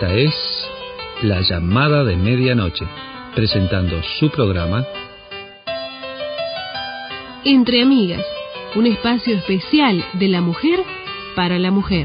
Esta es La Llamada de Medianoche, presentando su programa Entre Amigas, un espacio especial de la mujer para la mujer.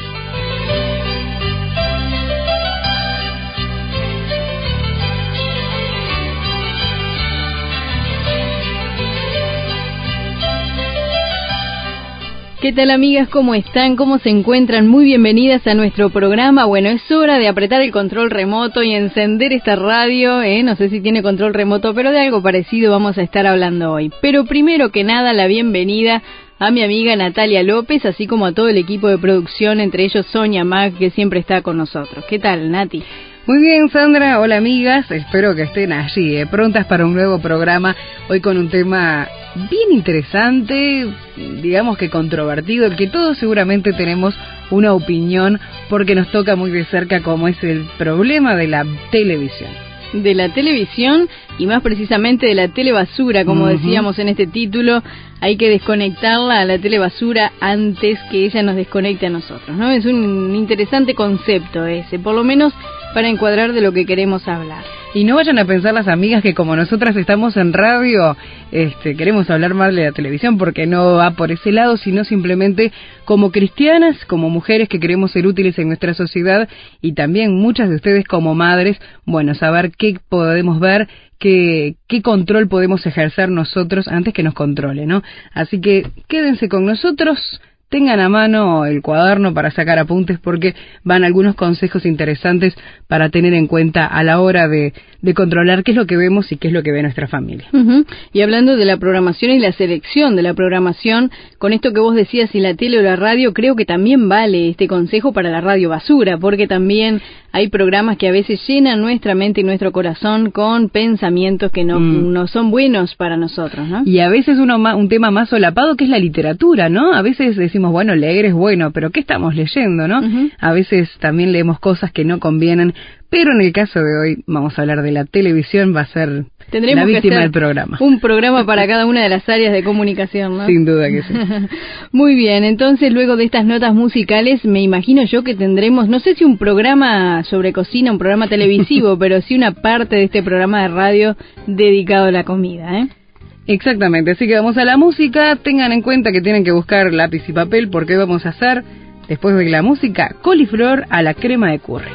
¿Qué tal, amigas? ¿Cómo están? ¿Cómo se encuentran? Muy bienvenidas a nuestro programa. Bueno, es hora de apretar el control remoto y encender esta radio, No sé si tiene control remoto, pero de algo parecido vamos a estar hablando hoy. Pero primero que nada, la bienvenida a mi amiga Natalia López, así como a todo el equipo de producción, entre ellos Sonia Mac, que siempre está con nosotros. ¿Qué tal, Nati? Muy bien, Sandra. Hola, amigas. Espero que estén allí, prontas para un nuevo programa. Hoy con un tema bien interesante, digamos que controvertido, el que todos seguramente tenemos una opinión porque nos toca muy de cerca, como es el problema de la televisión. De la televisión y más precisamente de la telebasura, como decíamos en este título. Hay que desconectarla a la telebasura antes que ella nos desconecte a nosotros, ¿no? Es un interesante concepto ese, por lo menos para encuadrar de lo que queremos hablar. Y no vayan a pensar las amigas que como nosotras estamos en radio, queremos hablar mal de la televisión, porque no va por ese lado, sino simplemente como cristianas, como mujeres que queremos ser útiles en nuestra sociedad, y también muchas de ustedes como madres, bueno, saber qué podemos ver, qué control podemos ejercer nosotros antes que nos controle, ¿no? Así que quédense con nosotros. Tengan a mano el cuaderno para sacar apuntes porque van algunos consejos interesantes para tener en cuenta a la hora de controlar qué es lo que vemos y qué es lo que ve nuestra familia. Y hablando de la programación y la selección de la programación, con esto que vos decías, si la tele o la radio, creo que también vale este consejo para la radio basura, porque también hay programas que a veces llenan nuestra mente y nuestro corazón con pensamientos que no son buenos para nosotros, ¿no? Y a veces un tema más solapado que es la literatura, ¿no? A veces decimos, bueno, leer es bueno, pero ¿qué estamos leyendo, no? A veces también leemos cosas que no convienen, pero en el caso de hoy vamos a hablar de la televisión, va a ser la víctima del programa. Un programa para cada una de las áreas de comunicación, ¿no? Sin duda que sí. Muy bien, entonces luego de estas notas musicales, me imagino yo que tendremos, no sé si un programa sobre cocina, un programa televisivo, pero sí una parte de este programa de radio dedicado a la comida, Exactamente, así que vamos a la música. Tengan en cuenta que tienen que buscar lápiz y papel porque hoy vamos a hacer, después de la música, coliflor a la crema de curry.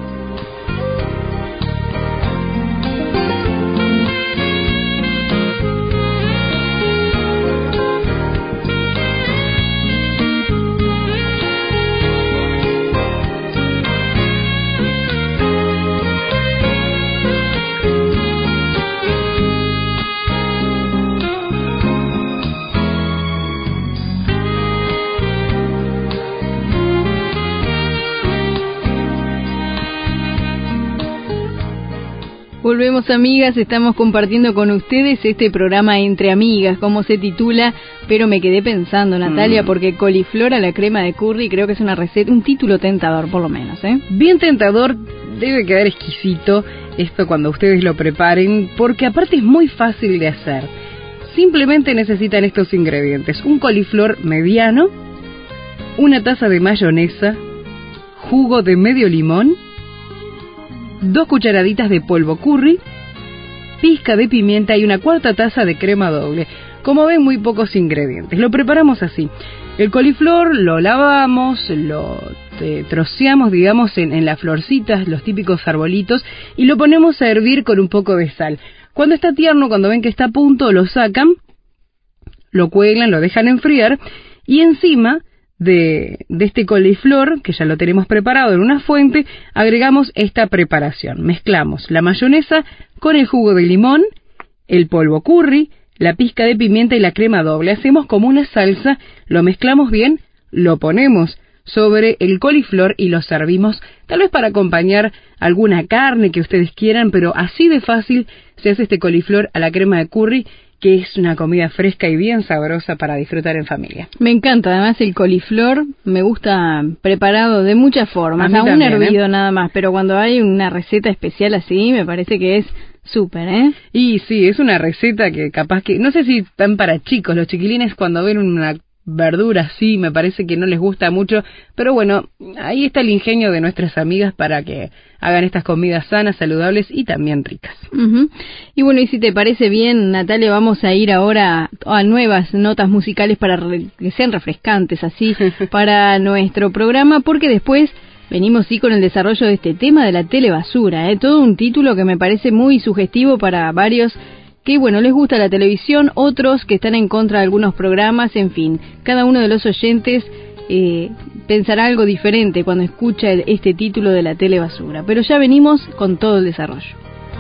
Volvemos, amigas, estamos compartiendo con ustedes este programa Entre Amigas, como se titula, pero me quedé pensando, Natalia, porque coliflor a la crema de curry creo que es una receta, un título tentador por lo menos, Bien tentador, debe quedar exquisito esto cuando ustedes lo preparen, porque aparte es muy fácil de hacer. Simplemente necesitan estos ingredientes: un coliflor mediano, una taza de mayonesa, jugo de medio limón, 2 cucharaditas de polvo curry, pizca de pimienta y una 1/4 taza de crema doble. Como ven, muy pocos ingredientes. Lo preparamos así: el coliflor lo lavamos, lo troceamos, digamos, en las florcitas, los típicos arbolitos, y lo ponemos a hervir con un poco de sal. Cuando está tierno, cuando ven que está a punto, lo sacan, lo cuelan, lo dejan enfriar, y encima de este coliflor, que ya lo tenemos preparado en una fuente, agregamos esta preparación. Mezclamos la mayonesa con el jugo de limón, el polvo curry, la pizca de pimienta y la crema doble. Hacemos como una salsa, lo mezclamos bien, lo ponemos sobre el coliflor y lo servimos, tal vez para acompañar alguna carne que ustedes quieran, pero así de fácil se hace este coliflor a la crema de curry, que es una comida fresca y bien sabrosa para disfrutar en familia. Me encanta, además el coliflor me gusta preparado de muchas formas, aún hervido nada más, pero cuando hay una receta especial así, me parece que es súper, Y sí, es una receta que capaz que, no sé si están para chicos, los chiquilines cuando ven una verduras sí, me parece que no les gusta mucho, pero bueno, ahí está el ingenio de nuestras amigas para que hagan estas comidas sanas, saludables y también ricas. Y bueno, y si te parece bien, Natalia, vamos a ir ahora a nuevas notas musicales para que sean refrescantes así para nuestro programa, porque después venimos sí con el desarrollo de este tema de la telebasura, todo un título que me parece muy sugestivo para varios que, bueno, les gusta la televisión, otros que están en contra de algunos programas, en fin, cada uno de los oyentes pensará algo diferente cuando escucha este título de la telebasura, pero ya venimos con todo el desarrollo.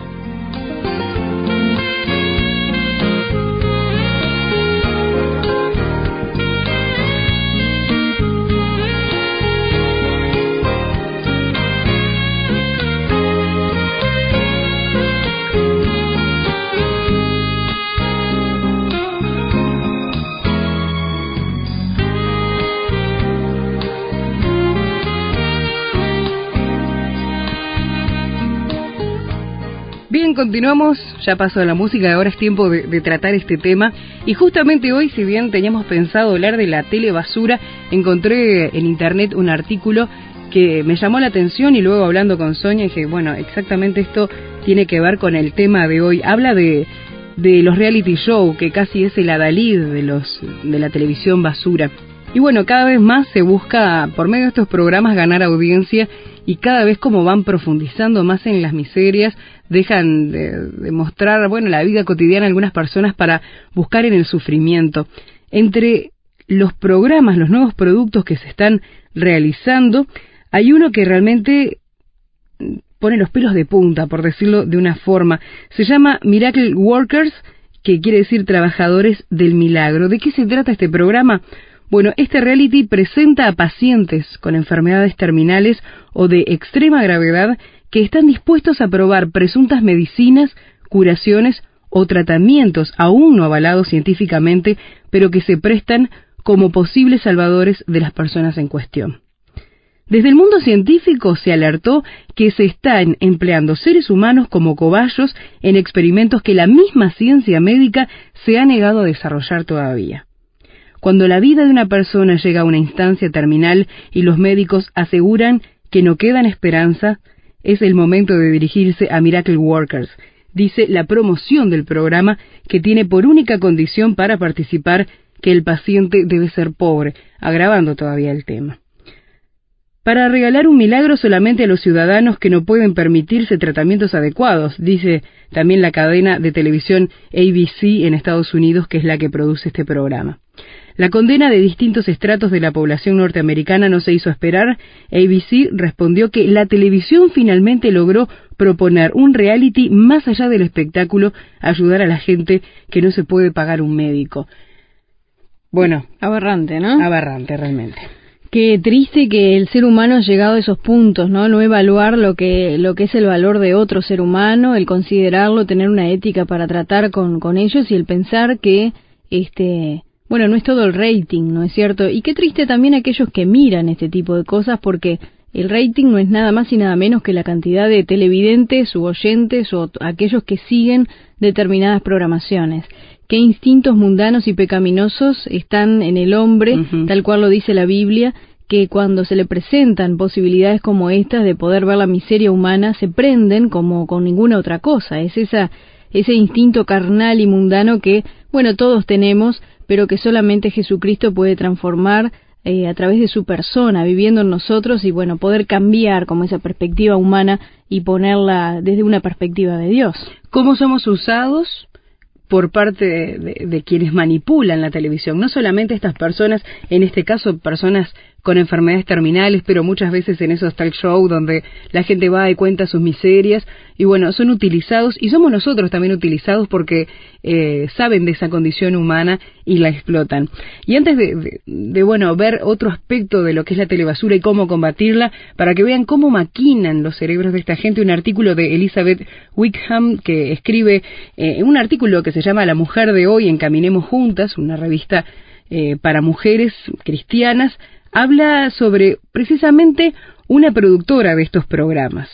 Bien, continuamos, ya pasó la música, ahora es tiempo de tratar este tema. Y justamente hoy, si bien teníamos pensado hablar de la telebasura, encontré en internet un artículo que me llamó la atención y luego hablando con Sonia dije, bueno, exactamente esto tiene que ver con el tema de hoy. Habla de los reality show, que casi es el adalid de la televisión basura. Y bueno, cada vez más se busca, por medio de estos programas, ganar audiencia, y cada vez como van profundizando más en las miserias, dejan de mostrar, bueno, la vida cotidiana de algunas personas para buscar en el sufrimiento. Entre los programas, los nuevos productos que se están realizando, hay uno que realmente pone los pelos de punta, por decirlo de una forma. Se llama Miracle Workers, que quiere decir trabajadores del milagro. ¿De qué se trata este programa? Bueno, este reality presenta a pacientes con enfermedades terminales o de extrema gravedad que están dispuestos a probar presuntas medicinas, curaciones o tratamientos aún no avalados científicamente, pero que se prestan como posibles salvadores de las personas en cuestión. Desde el mundo científico se alertó que se están empleando seres humanos como cobayos en experimentos que la misma ciencia médica se ha negado a desarrollar todavía. Cuando la vida de una persona llega a una instancia terminal y los médicos aseguran que no quedan esperanza, es el momento de dirigirse a Miracle Workers, dice la promoción del programa, que tiene por única condición para participar que el paciente debe ser pobre, agravando todavía el tema. Para regalar un milagro solamente a los ciudadanos que no pueden permitirse tratamientos adecuados, dice también la cadena de televisión ABC en Estados Unidos, que es la que produce este programa. La condena de distintos estratos de la población norteamericana no se hizo esperar. ABC respondió que la televisión finalmente logró proponer un reality más allá del espectáculo, ayudar a la gente que no se puede pagar un médico. Bueno, aberrante, ¿no? Aberrante, realmente. Qué triste que el ser humano ha llegado a esos puntos, ¿no? No evaluar lo que es el valor de otro ser humano, el considerarlo, tener una ética para tratar con ellos y el pensar que, bueno, no es todo el rating, ¿no es cierto? Y qué triste también aquellos que miran este tipo de cosas, porque el rating no es nada más y nada menos que la cantidad de televidentes u oyentes o aquellos que siguen determinadas programaciones. Qué instintos mundanos y pecaminosos están en el hombre, tal cual lo dice la Biblia, que cuando se le presentan posibilidades como estas de poder ver la miseria humana, se prenden como con ninguna otra cosa. Es ese instinto carnal y mundano que, bueno, todos tenemos, pero que solamente Jesucristo puede transformar a través de su persona, viviendo en nosotros y, bueno, poder cambiar como esa perspectiva humana y ponerla desde una perspectiva de Dios. ¿Cómo somos usados por parte de quienes manipulan la televisión? No solamente estas personas, en este caso personas con enfermedades terminales, pero muchas veces en esos talk show donde la gente va y cuenta sus miserias, y bueno, son utilizados, y somos nosotros también utilizados porque saben de esa condición humana y la explotan. Y antes de bueno, ver otro aspecto de lo que es la telebasura y cómo combatirla, para que vean cómo maquinan los cerebros de esta gente, un artículo de Elizabeth Wickham que escribe un artículo que se llama La Mujer de Hoy en Caminemos Juntas, una revista para mujeres cristianas. Habla sobre precisamente una productora de estos programas,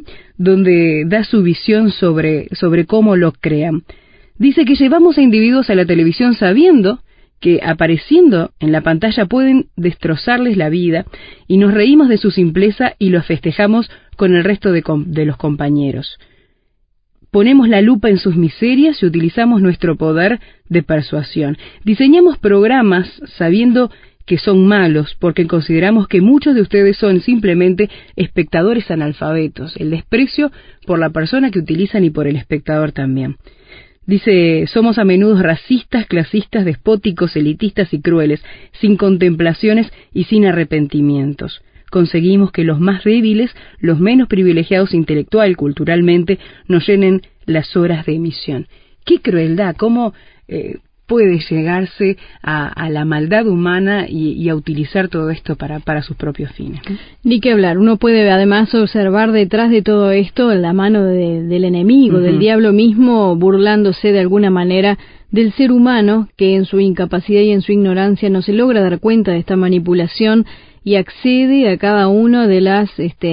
donde da su visión sobre cómo lo crean. Dice que llevamos a individuos a la televisión sabiendo que apareciendo en la pantalla pueden destrozarles la vida, y nos reímos de su simpleza y los festejamos con el resto de los compañeros. Ponemos la lupa en sus miserias y utilizamos nuestro poder de persuasión. Diseñamos programas sabiendo que son malos, porque consideramos que muchos de ustedes son simplemente espectadores analfabetos. El desprecio por la persona que utilizan y por el espectador también. Dice, somos a menudo racistas, clasistas, despóticos, elitistas y crueles, sin contemplaciones y sin arrepentimientos. Conseguimos que los más débiles, los menos privilegiados intelectual, culturalmente, nos llenen las horas de emisión. ¡Qué crueldad! ¿Cómo puede llegarse a la maldad humana y a utilizar todo esto para sus propios fines? Ni que hablar, uno puede además observar detrás de todo esto la mano del enemigo, del diablo mismo, burlándose de alguna manera del ser humano, que en su incapacidad y en su ignorancia no se logra dar cuenta de esta manipulación y accede a cada una de las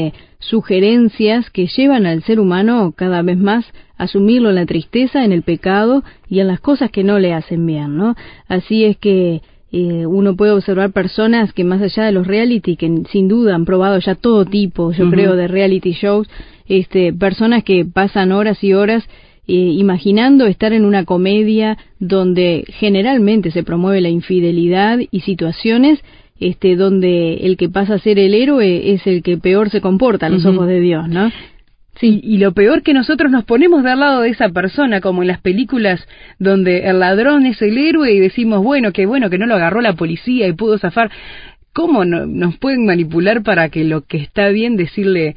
sugerencias que llevan al ser humano cada vez más a sumirlo en la tristeza, en el pecado y en las cosas que no le hacen bien, ¿no? Así es que uno puede observar personas que más allá de los reality, que sin duda han probado ya todo tipo, yo creo, de reality shows, personas que pasan horas y horas imaginando estar en una comedia donde generalmente se promueve la infidelidad y situaciones donde el que pasa a ser el héroe es el que peor se comporta a los ojos de Dios, ¿no? Sí, y lo peor que nosotros nos ponemos del lado de esa persona, como en las películas donde el ladrón es el héroe y decimos, bueno que no lo agarró la policía y pudo zafar. ¿Cómo nos pueden manipular para que lo que está bien decirle,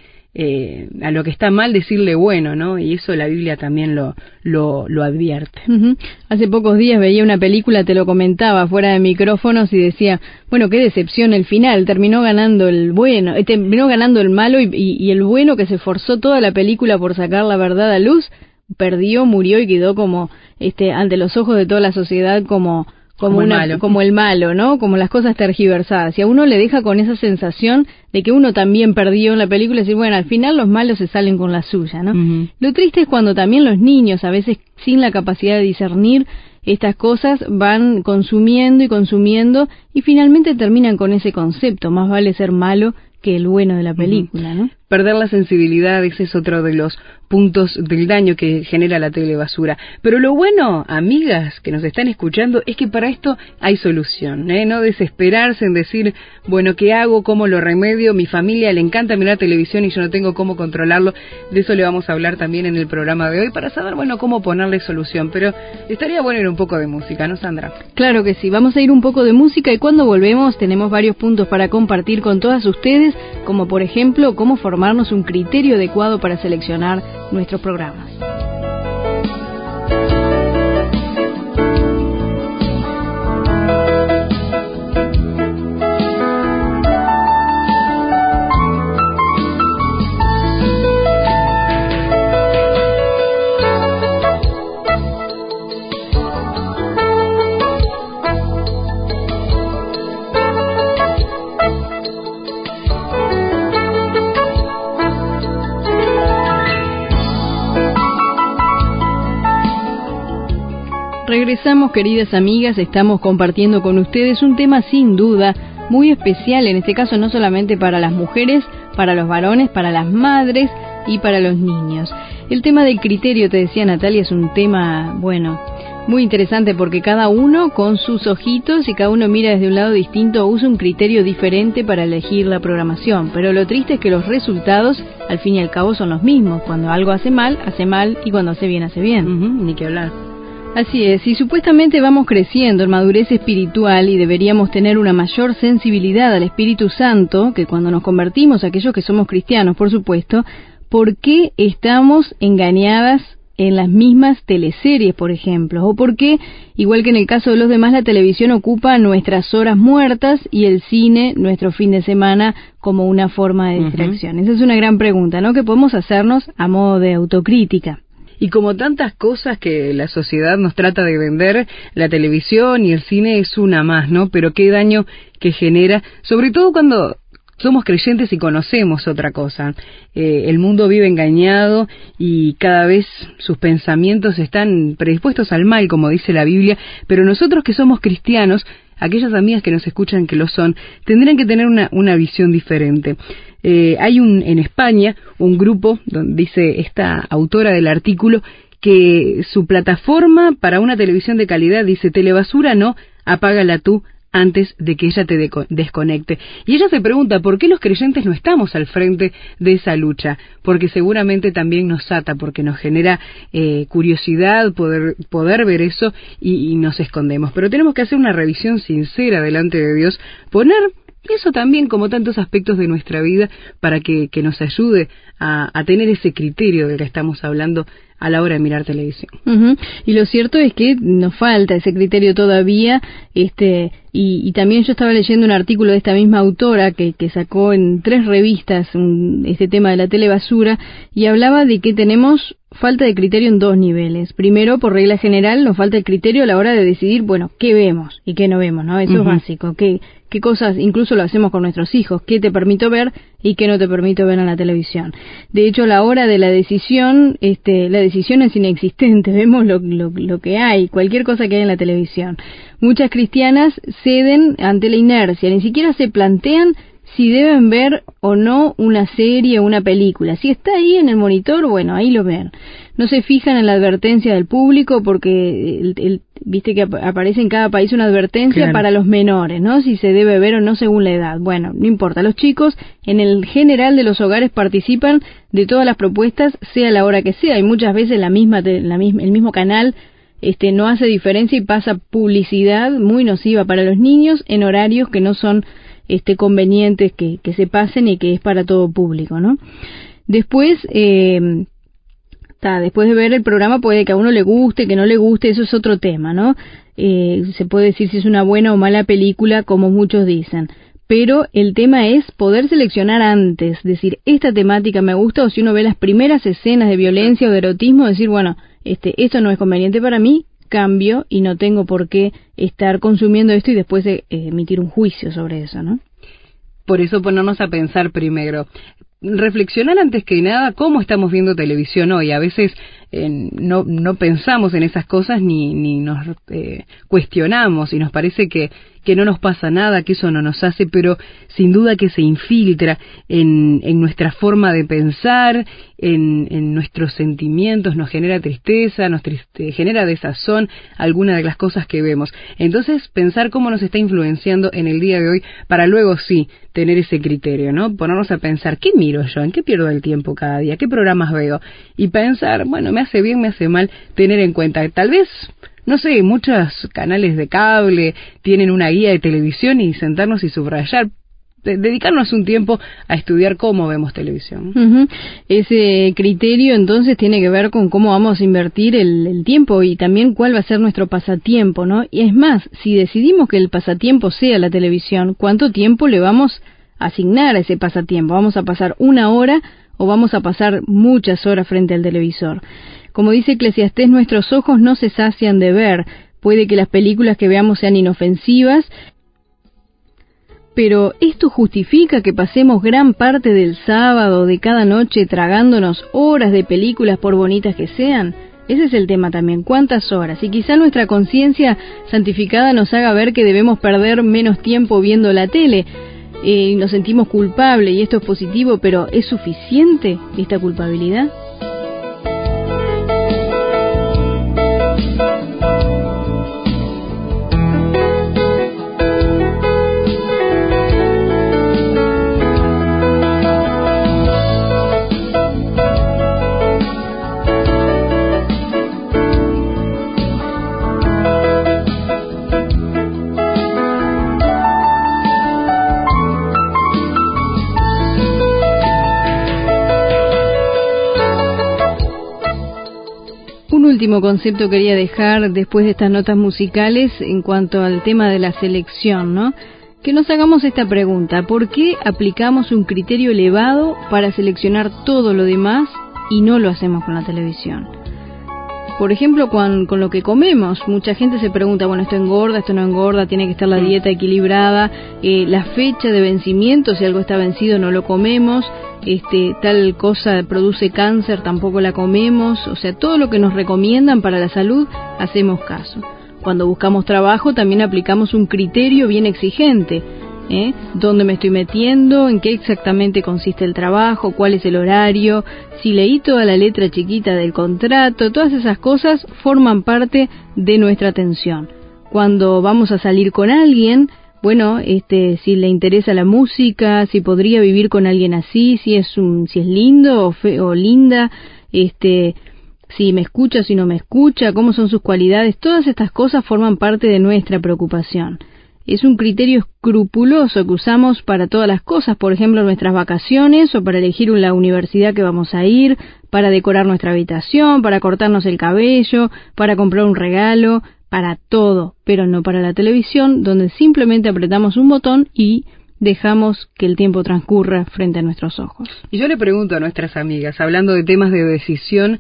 a lo que está mal decirle bueno, ¿no? Y eso la Biblia también lo advierte. Hace pocos días veía una película, te lo comentaba fuera de micrófonos, y decía, bueno, qué decepción el final, terminó ganando el bueno, terminó ganando el malo, y el bueno, que se esforzó toda la película por sacar la verdad a luz, perdió, murió y quedó como ante los ojos de toda la sociedad como el malo, ¿no? Como las cosas tergiversadas. Y a uno le deja con esa sensación de que uno también perdió en la película, y decir, bueno, al final los malos se salen con la suya, ¿no? Lo triste es cuando también los niños, a veces sin la capacidad de discernir estas cosas, van consumiendo y finalmente terminan con ese concepto, más vale ser malo que el bueno de la película, ¿no? Perder la sensibilidad, ese es otro de los puntos del daño que genera la telebasura. Pero lo bueno, amigas que nos están escuchando, es que para esto hay solución, no desesperarse en decir, bueno, ¿qué hago? ¿Cómo lo remedio? Mi familia le encanta mirar televisión y yo no tengo cómo controlarlo. De eso le vamos a hablar también en el programa de hoy, para saber, bueno, cómo ponerle solución. Pero estaría bueno ir un poco de música, ¿no, Sandra? Claro que sí, vamos a ir un poco de música, y cuando volvemos tenemos varios puntos para compartir con todas ustedes, como por ejemplo, cómo formarnos un criterio adecuado para seleccionar nuestros programas. Regresamos, queridas amigas, estamos compartiendo con ustedes un tema sin duda muy especial, en este caso no solamente para las mujeres, para los varones, para las madres y para los niños. El tema del criterio, te decía Natalia, es un tema, bueno, muy interesante, porque cada uno con sus ojitos y cada uno mira desde un lado distinto, usa un criterio diferente para elegir la programación, pero lo triste es que los resultados al fin y al cabo son los mismos. Cuando algo hace mal, y cuando hace bien. Ni que hablar. Así es, y supuestamente vamos creciendo en madurez espiritual y deberíamos tener una mayor sensibilidad al Espíritu Santo, que cuando nos convertimos, aquellos que somos cristianos, por supuesto, ¿por qué estamos engañadas en las mismas teleseries, por ejemplo? O por qué, igual que en el caso de los demás, la televisión ocupa nuestras horas muertas y el cine nuestro fin de semana como una forma de distracción. Esa es una gran pregunta, ¿no?, que podemos hacernos a modo de autocrítica. Y como tantas cosas que la sociedad nos trata de vender, la televisión y el cine es una más, ¿no? Pero qué daño que genera, sobre todo cuando somos creyentes y conocemos otra cosa. El mundo vive engañado y cada vez sus pensamientos están predispuestos al mal, como dice la Biblia, pero nosotros que somos cristianos, aquellas amigas que nos escuchan que lo son, tendrán que tener una visión diferente. Hay en España un grupo, donde dice esta autora del artículo, que su plataforma para una televisión de calidad dice: telebasura no, apágala tú antes de que ella te desconecte. Y ella se pregunta ¿por qué los creyentes no estamos al frente de esa lucha? Porque seguramente también nos ata, porque nos genera curiosidad poder ver eso y nos escondemos. Pero tenemos que hacer una revisión sincera delante de Dios, poner eso también como tantos aspectos de nuestra vida para que nos ayude a tener ese criterio del que estamos hablando a la hora de mirar televisión. Uh-huh. Y lo cierto es que nos falta ese criterio todavía, y también yo estaba leyendo un artículo de esta misma autora que sacó en 3 revistas este tema de la telebasura, y hablaba de que tenemos falta de criterio en 2 niveles. Primero, por regla general, nos falta el criterio a la hora de decidir, bueno, qué vemos y qué no vemos, ¿no? Eso es básico. ¿Qué cosas, incluso lo hacemos con nuestros hijos, qué te permito ver y qué no te permito ver en la televisión? De hecho, a la hora de la decisión es inexistente. Vemos lo que hay, cualquier cosa que hay en la televisión. Muchas cristianas ceden ante la inercia, ni siquiera se plantean si deben ver o no una serie o una película. Si está ahí en el monitor, bueno, ahí lo ven. No se fijan en la advertencia del público porque viste que aparece en cada país una advertencia, claro, para los menores, ¿no? Si se debe ver o no según la edad. Bueno, no importa. Los chicos en el general de los hogares participan de todas las propuestas, sea la hora que sea, y muchas veces el mismo canal no hace diferencia y pasa publicidad muy nociva para los niños en horarios que no son convenientes que se pasen y que es para todo público, ¿no? Después de ver el programa puede que a uno le guste, que no le guste, eso es otro tema, ¿no? Se puede decir si es una buena o mala película, como muchos dicen, pero el tema es poder seleccionar antes, decir, esta temática me gusta, o si uno ve las primeras escenas de violencia o de erotismo, decir, bueno, esto no es conveniente para mí, cambio y no tengo por qué estar consumiendo esto y después emitir un juicio sobre eso, ¿no? Por eso ponernos a pensar primero, reflexionar antes que nada cómo estamos viendo televisión hoy. A veces no pensamos en esas cosas ni nos cuestionamos y nos parece que no nos pasa nada, que eso no nos hace, pero sin duda que se infiltra en nuestra forma de pensar, en nuestros sentimientos, nos genera tristeza, genera desazón alguna de las cosas que vemos. Entonces, pensar cómo nos está influenciando en el día de hoy para luego sí tener ese criterio, ¿no? Ponernos a pensar, ¿qué miro yo? ¿En qué pierdo el tiempo cada día? ¿Qué programas veo? Y pensar, bueno, me hace bien, me hace mal, tener en cuenta, tal vez, no sé, muchos canales de cable tienen una guía de televisión y sentarnos y subrayar, dedicarnos un tiempo a estudiar cómo vemos televisión. Uh-huh. Ese criterio entonces tiene que ver con cómo vamos a invertir el tiempo y también cuál va a ser nuestro pasatiempo, ¿no? Y es más, si decidimos que el pasatiempo sea la televisión, ¿cuánto tiempo le vamos a asignar a ese pasatiempo? ¿Vamos a pasar 1 hora o vamos a pasar muchas horas frente al televisor? Como dice Eclesiastés, nuestros ojos no se sacian de ver. Puede que las películas que veamos sean inofensivas, pero ¿esto justifica que pasemos gran parte del sábado, de cada noche, tragándonos horas de películas por bonitas que sean? Ese es el tema también, ¿cuántas horas? Y quizá nuestra conciencia santificada nos haga ver que debemos perder menos tiempo viendo la tele. Nos sentimos culpables y esto es positivo, pero ¿es suficiente esta culpabilidad? Último concepto quería dejar después de estas notas musicales en cuanto al tema de la selección, ¿no? Que nos hagamos esta pregunta: ¿por qué aplicamos un criterio elevado para seleccionar todo lo demás y no lo hacemos con la televisión? Por ejemplo, con lo que comemos, mucha gente se pregunta, bueno, esto engorda, esto no engorda, tiene que estar la dieta equilibrada, la fecha de vencimiento, si algo está vencido no lo comemos, tal cosa produce cáncer, tampoco la comemos, o sea, todo lo que nos recomiendan para la salud, hacemos caso. Cuando buscamos trabajo también aplicamos un criterio bien exigente, dónde me estoy metiendo, en qué exactamente consiste el trabajo, cuál es el horario, si leí toda la letra chiquita del contrato, todas esas cosas forman parte de nuestra atención. Cuando vamos a salir con alguien, bueno, si le interesa la música, si podría vivir con alguien así, si es lindo o linda, si me escucha, si no me escucha, cómo son sus cualidades, todas estas cosas forman parte de nuestra preocupación. Es un criterio escrupuloso que usamos para todas las cosas, por ejemplo, nuestras vacaciones o para elegir la universidad que vamos a ir, para decorar nuestra habitación, para cortarnos el cabello, para comprar un regalo, para todo, pero no para la televisión, donde simplemente apretamos un botón y dejamos que el tiempo transcurra frente a nuestros ojos. Y yo le pregunto a nuestras amigas, hablando de temas de decisión,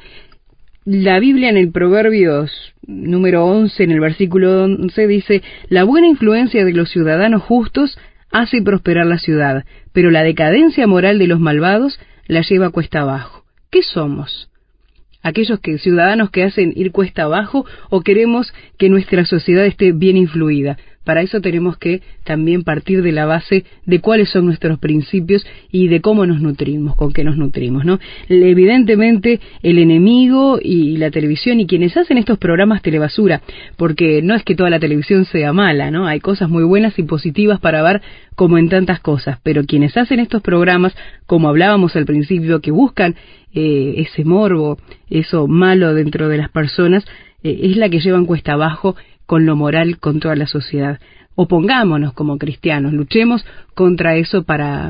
la Biblia en el Proverbios número 11, en el versículo 11, dice: la buena influencia de los ciudadanos justos hace prosperar la ciudad, pero la decadencia moral de los malvados la lleva cuesta abajo. ¿Qué somos? ¿Aquellos ciudadanos que hacen ir cuesta abajo, o queremos que nuestra sociedad esté bien influida? Para eso tenemos que también partir de la base de cuáles son nuestros principios y de cómo nos nutrimos, con qué nos nutrimos, ¿no? Evidentemente, el enemigo y la televisión y quienes hacen estos programas telebasura, porque no es que toda la televisión sea mala, ¿no? Hay cosas muy buenas y positivas para ver, como en tantas cosas, pero quienes hacen estos programas, como hablábamos al principio, que buscan ese morbo, eso malo dentro de las personas, es la que llevan cuesta abajo con lo moral, con toda la sociedad. Opongámonos como cristianos, luchemos contra eso para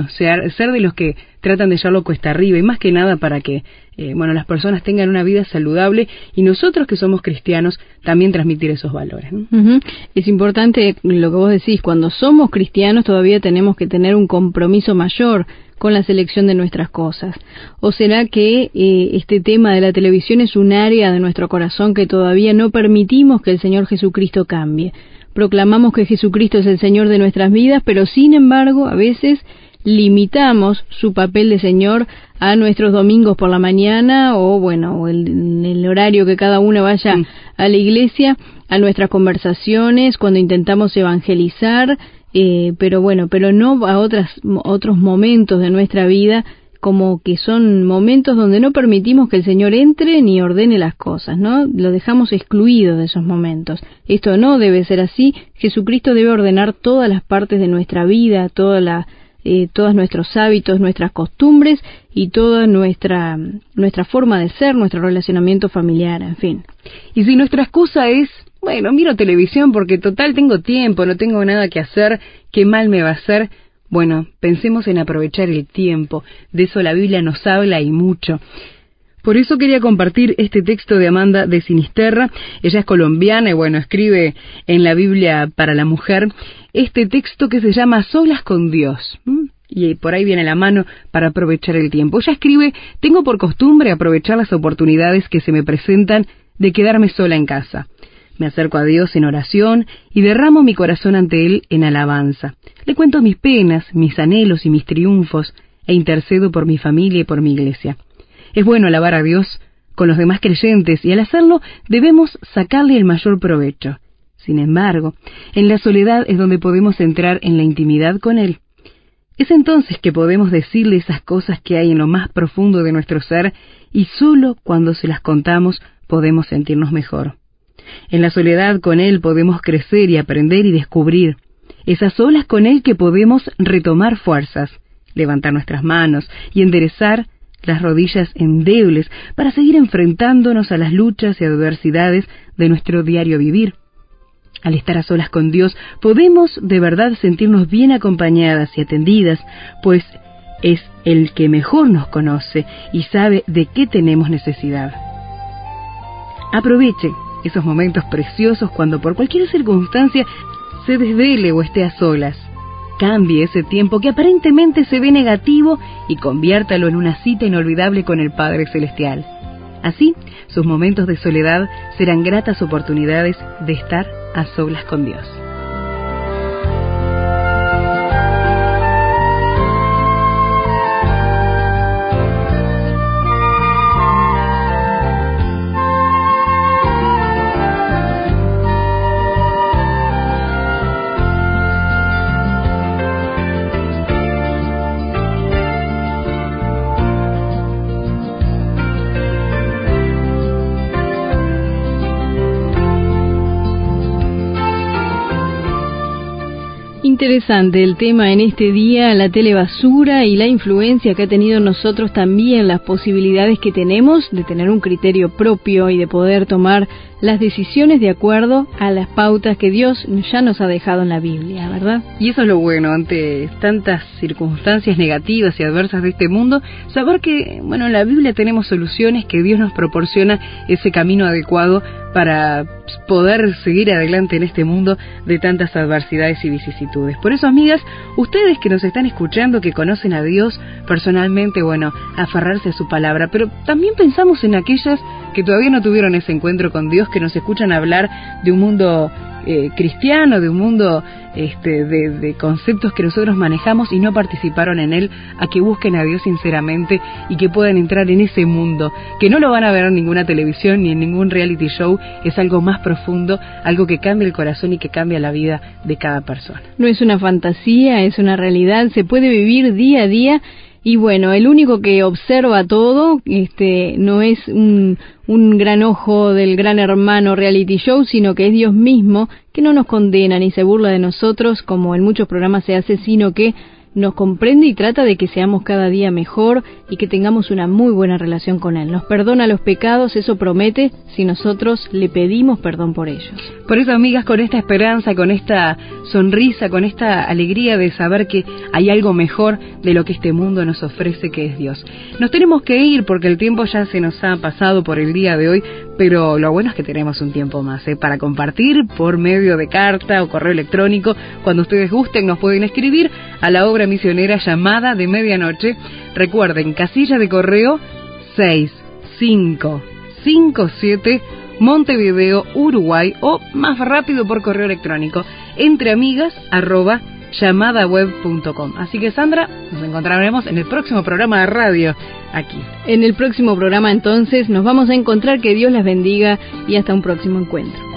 ser de los que tratan de llevarlo cuesta arriba, y más que nada para que las personas tengan una vida saludable, y nosotros que somos cristianos también transmitir esos valores, ¿no? Uh-huh. Es importante lo que vos decís, cuando somos cristianos todavía tenemos que tener un compromiso mayor con la selección de nuestras cosas. ¿O será que este tema de la televisión es un área de nuestro corazón que todavía no permitimos que el Señor Jesucristo cambie? Proclamamos que Jesucristo es el Señor de nuestras vidas, pero sin embargo a veces limitamos su papel de Señor a nuestros domingos por la mañana o el horario que cada uno vaya a la iglesia, a nuestras conversaciones, cuando intentamos evangelizar, pero no a otros momentos de nuestra vida, como que son momentos donde no permitimos que el Señor entre ni ordene las cosas, ¿no? Lo dejamos excluido de esos momentos. Esto no debe ser así. Jesucristo debe ordenar todas las partes de nuestra vida, todos nuestros hábitos, nuestras costumbres y toda nuestra forma de ser, nuestro relacionamiento familiar, en fin. Y si nuestra excusa es: miro televisión porque total tengo tiempo, no tengo nada que hacer, qué mal me va a hacer. Bueno, pensemos en aprovechar el tiempo. De eso la Biblia nos habla y mucho. Por eso quería compartir este texto de Amanda de Sinisterra. Ella es colombiana y escribe en la Biblia para la mujer este texto que se llama Solas con Dios. Y por ahí viene la mano para aprovechar el tiempo. Ella escribe: tengo por costumbre aprovechar las oportunidades que se me presentan de quedarme sola en casa. Me acerco a Dios en oración y derramo mi corazón ante Él en alabanza. Le cuento mis penas, mis anhelos y mis triunfos, e intercedo por mi familia y por mi iglesia. Es bueno alabar a Dios con los demás creyentes, y al hacerlo debemos sacarle el mayor provecho. Sin embargo, en la soledad es donde podemos entrar en la intimidad con Él. Es entonces que podemos decirle esas cosas que hay en lo más profundo de nuestro ser, y solo cuando se las contamos podemos sentirnos mejor. En la soledad con Él podemos crecer y aprender y descubrir. Es a solas con Él que podemos retomar fuerzas, levantar nuestras manos y enderezar las rodillas endebles para seguir enfrentándonos a las luchas y adversidades de nuestro diario vivir. Al estar a solas con Dios podemos de verdad sentirnos bien acompañadas y atendidas, pues es el que mejor nos conoce y sabe de qué tenemos necesidad. Aproveche esos momentos preciosos cuando por cualquier circunstancia se desvele o esté a solas. Cambie ese tiempo que aparentemente se ve negativo y conviértalo en una cita inolvidable con el Padre Celestial. Así, sus momentos de soledad serán gratas oportunidades de estar a solas con Dios. Interesante el tema en este día, la telebasura y la influencia que ha tenido en nosotros también, las posibilidades que tenemos de tener un criterio propio y de poder tomar las decisiones de acuerdo a las pautas que Dios ya nos ha dejado en la Biblia, ¿verdad? Y eso es lo bueno, ante tantas circunstancias negativas y adversas de este mundo, saber que, en la Biblia tenemos soluciones, que Dios nos proporciona ese camino adecuado para poder seguir adelante en este mundo de tantas adversidades y vicisitudes. Por eso, amigas, ustedes que nos están escuchando, que conocen a Dios personalmente, aferrarse a su palabra, pero también pensamos en aquellas que todavía no tuvieron ese encuentro con Dios, que nos escuchan hablar de un mundo cristiano, de un mundo de conceptos que nosotros manejamos y no participaron en él, a que busquen a Dios sinceramente y que puedan entrar en ese mundo, que no lo van a ver en ninguna televisión ni en ningún reality show, es algo más profundo, algo que cambia el corazón y que cambia la vida de cada persona. No es una fantasía, es una realidad, se puede vivir día a día. Y el único que observa todo, no es un gran ojo del gran hermano reality show, sino que es Dios mismo, que no nos condena ni se burla de nosotros, como en muchos programas se hace, sino que nos comprende y trata de que seamos cada día mejor y que tengamos una muy buena relación con Él. Nos perdona los pecados, eso promete, si nosotros le pedimos perdón por ellos. Por eso, amigas, con esta esperanza, con esta sonrisa, con esta alegría de saber que hay algo mejor de lo que este mundo nos ofrece, que es Dios. Nos tenemos que ir porque el tiempo ya se nos ha pasado por el día de hoy, pero lo bueno es que tenemos un tiempo más para compartir por medio de carta o correo electrónico. Cuando ustedes gusten nos pueden escribir a la obra misionera Llamada de Medianoche. Recuerden, casilla de correo 6557, Montevideo, Uruguay, o más rápido por correo electrónico, entreamigas@llamadaweb.com. Así que, Sandra, nos encontraremos en el próximo programa de radio aquí. En el próximo programa, entonces, nos vamos a encontrar. Que Dios las bendiga y hasta un próximo encuentro.